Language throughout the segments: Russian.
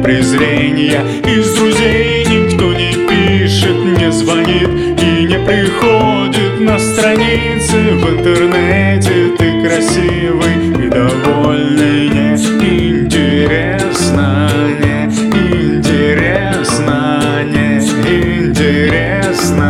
презрения. Из друзей никто не пишет, не звонит и не приходит на страницы в интернете. Ты красивый и довольный, неинтересно, неинтересно, неинтересно.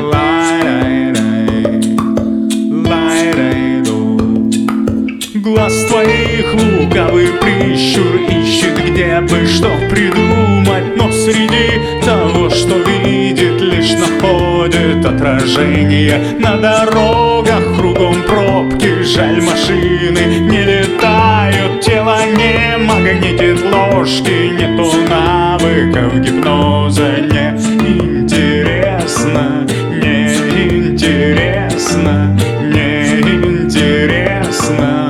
Глаз твоих лукавый прищур ищет, где бы что придумать, но среди того, что видит, лишь находит отражение. На дорогах кругом пробки, жаль, машины не летают, тело не магнитит ложки, нету навыков гипноза. Неинтересно, неинтересно, неинтересно.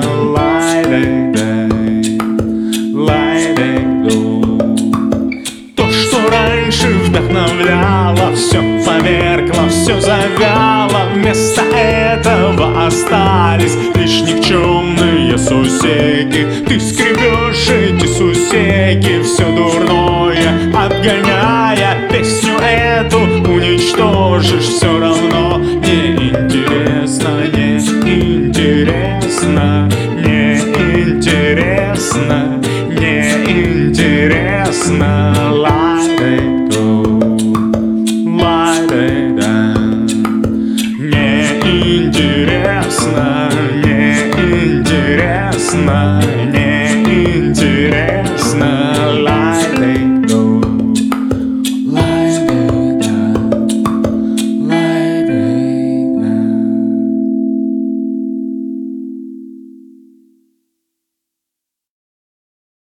То, что раньше вдохновляло, все померкло, все завяло. Вместо этого остались лишь никчемные сусеки. Ты скребешь эти сусеки, все дурное отгоняя. Песню эту уничтожишь все равно.